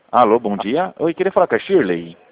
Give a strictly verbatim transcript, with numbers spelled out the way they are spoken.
Alô, bom dia. Oi, queria falar com a Shirley.